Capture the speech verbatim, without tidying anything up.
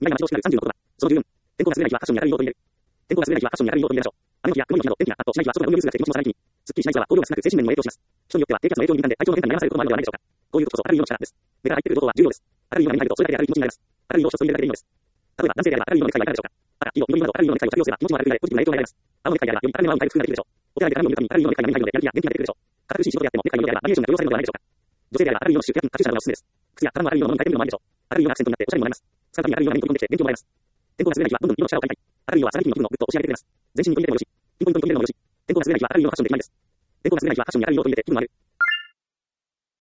意外な待ち遠しくなるさんじゅうのことだ。そのじゅうよん、天候が優れない日はファッションに明るい色を取り入れる。天候が優れない日はファッションに明るい色を取り入れるでしょう。雨の日や曇りの日など天気があっとしない日は外で運動に移るが適持ちの最適に。すっきりしない日は行動が少なく精神面にも影響します。人によっては低気圧の影響に敏感で体調の変化に悩まされることもあるのではないでしょうか。こういうことこそ明るい色の力です。目から入ってくる情報は重要です。明るい色が目に入るとそれだけで明るい気持ちになります。明るい色を一つ取り入れるだけでいいのです。例えば男性であれば明るい色のネクタイはいかがでしょうか。赤、黄色、緑など明るい色のネクタイを着用すれば気持ちも明るくなりポジティブな影響が得られます。青のネクタイであればより明るめの青に回復ができるでしょう。お手洗いで鏡を見るたびに明るい色のネクタイが目に入るのでやる気が元気が出てくるでしょう。堅苦しい仕事であってもネクタイの色であればバリエーションが許容されるのではないでしょうか。女性であれば明るい色のシュークやカチューシャなどがおすすめです。靴や柄の明るい色のものに変えてみるのもありでしょう。明るい色がアクセントになっておしゃれにもなります。使うたびに明るい色が目に飛び込んできて元気をもらえます。天候が優れない日はどんどん色の力を借りたい。明るい色は下げ気味の気分をぐっと押し上げてくれます。全身に取り入れてもよし、ピンポイントに取り入れてもよし、天候が優れない日は明るい色のファッションできないです。天候が優れない日はファッションに明るい色を取り入れて気分もある。